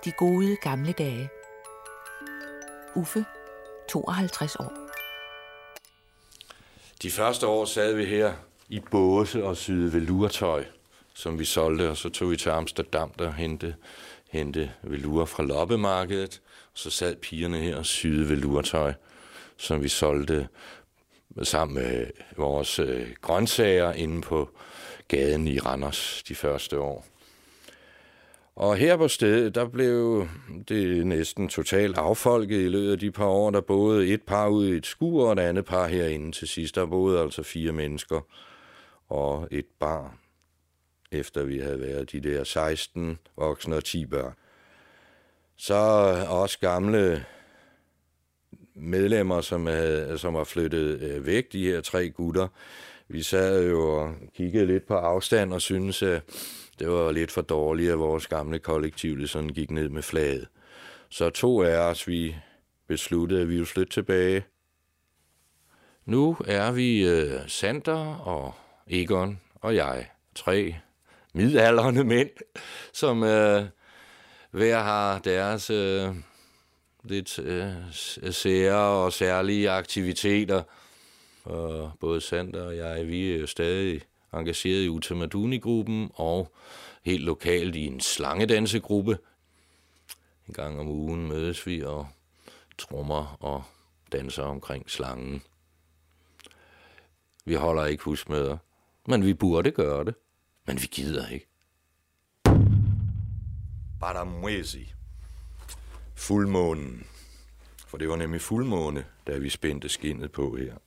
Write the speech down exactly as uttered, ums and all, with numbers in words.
De gode gamle dage. Uffe, tooghalvtreds år. De første år sad vi her i båse og syede velurtøj, som vi solgte, og så tog vi til Amsterdam og hente, hente velur fra loppemarkedet. Så sad pigerne her og syede velurtøj, som vi solgte sammen med vores øh, grøntsager inde på gaden i Randers de første år. Og her på stedet, der blev det næsten totalt affolket i løbet af de par år. Der boede et par ude i et skur, og et andet par herinde til sidst. Der boede altså fire mennesker og et barn, efter vi havde været de der seksten voksne og ti børn. Så også gamle medlemmer, som, havde, som var flyttet væk, de her tre gutter. Vi sad jo og kiggede lidt på afstand og syntes, at det var lidt for dårligt, at vores gamle kollektiv sådan gik ned med flaget. Så to af os, vi besluttede, at vi ville flytte tilbage. Nu er vi uh, Sander og Egon og jeg, tre midaldrende mænd, som uh, hver har deres uh, lidt uh, sære og særlige aktiviteter. Og både Sander og jeg, vi er jo stadig engageret i Utamaduni-gruppen og helt lokalt i en slangedansegruppe. En gang om ugen mødes vi og trommer og danser omkring slangen. Vi holder ikke husmøder, men vi burde gøre det. Men vi gider ikke. Badamwezi. Fuldmånen. For det var nemlig fuldmåne, da vi spændte skindet på her.